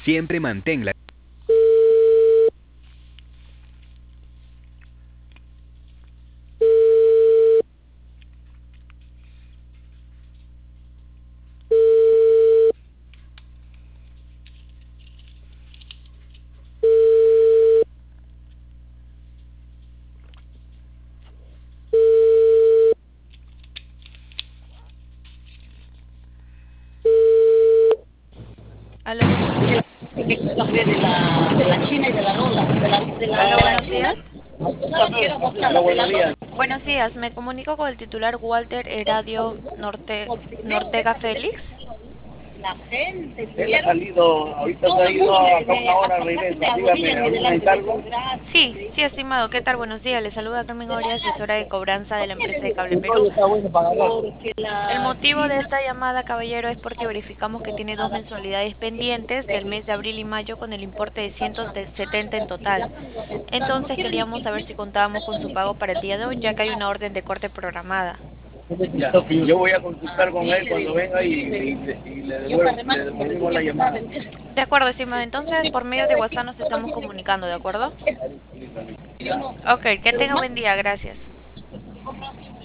Siempre manténla. Aló, buenos días. De la China y de la Lola, Aló, de la buenos China. días. Quiero mostrar la de la Lola. Buenos días, me comunico con el titular Walter Heradio Nortega Félix. La gente, Él ha salido, ahorita se ha ido acá una hora, regresa. Dígame, ¿algún encargo? Sí, sí, estimado, ¿qué tal? Buenos días. Le saluda Carmen Oria, asesora de cobranza de la empresa de Cable El Perú. rollo está bueno para agarrar. porque El la motivo de China esta llamada, caballero, es porque verificamos que tiene dos mensualidades pendientes del mes de abril y mayo con el importe de 170 en total. Entonces queríamos saber si contábamos con su pago para el día de hoy, ya que hay una orden de corte programada. Ya, yo voy a consultar con él cuando venga y le devolvemos la llamada. De acuerdo, estimado. Entonces, por medio de WhatsApp nos estamos comunicando, ¿de acuerdo? Ok, que tenga buen día. Gracias.